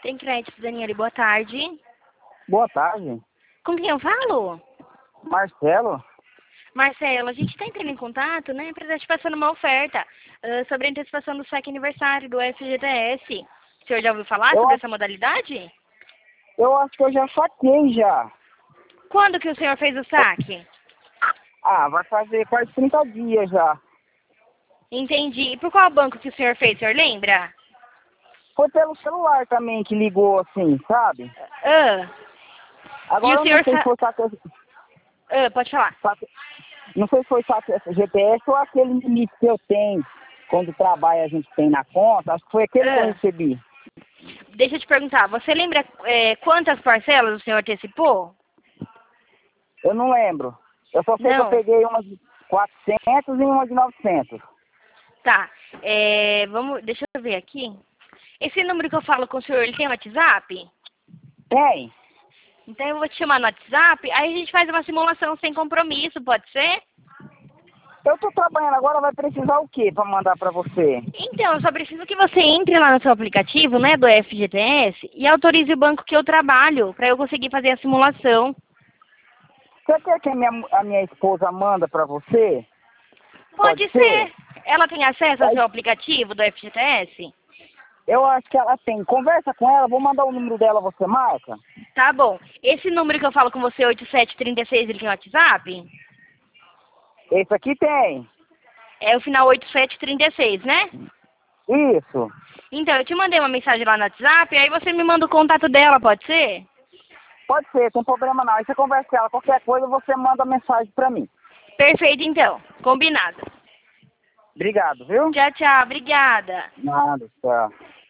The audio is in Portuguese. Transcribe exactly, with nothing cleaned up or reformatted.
Tem crédito, Daniele, boa tarde. Boa tarde. Com quem eu falo? Marcelo? Marcelo, a gente está entrando em contato, né, para estar te passando uma oferta uh, sobre a antecipação do saque aniversário do F G T S. O senhor já ouviu falar Eu, sobre acho- essa modalidade? eu acho que eu já saquei já. Quando que o senhor fez o saque? Ah, vai fazer quase trinta dias já. Entendi. E por qual banco que o senhor fez, o senhor lembra? Foi pelo celular também que ligou assim, sabe? Ah, e Agora o eu não senhor sei se sa... foi saque, Ah, pode falar. saque- não sei se foi saque G P S ou aquele limite que eu tenho. Quando trabalha a gente tem na conta, acho que foi aquele que eu Ah, recebi. deixa eu te perguntar, você lembra é, quantas parcelas o senhor antecipou? Eu não lembro. Eu só sei que eu Não. peguei umas de quatrocentos e uma de novecentos. Tá. É, vamos, deixa eu ver aqui. Esse número que eu falo com o senhor, ele tem WhatsApp? Tem? Então eu vou te chamar no WhatsApp, aí a gente faz uma simulação sem compromisso, pode ser? Eu tô trabalhando agora, vai precisar o quê pra mandar pra você? Então, eu só preciso que você entre lá no seu aplicativo, né, do F G T S, e autorize o banco que eu trabalho, para eu conseguir fazer a simulação. Você quer que a minha, a minha esposa manda pra você? Pode ser. Ela tem acesso ao Aí, seu aplicativo do F G T S? eu acho que ela tem. Conversa com ela, vou mandar o número dela, você marca? Tá bom. Esse número que eu falo com você, oito sete três seis, ele tem WhatsApp? Esse aqui tem. É o final oito sete três seis, né? Isso. Então, eu te mandei uma mensagem lá no WhatsApp, aí você me manda o contato dela, pode ser? Pode ser, tem problema não. Aí você conversa com ela, qualquer coisa você manda mensagem pra mim. Perfeito, então. Combinado. Obrigado, viu? Tchau, tchau. Obrigada. Nada, tchau.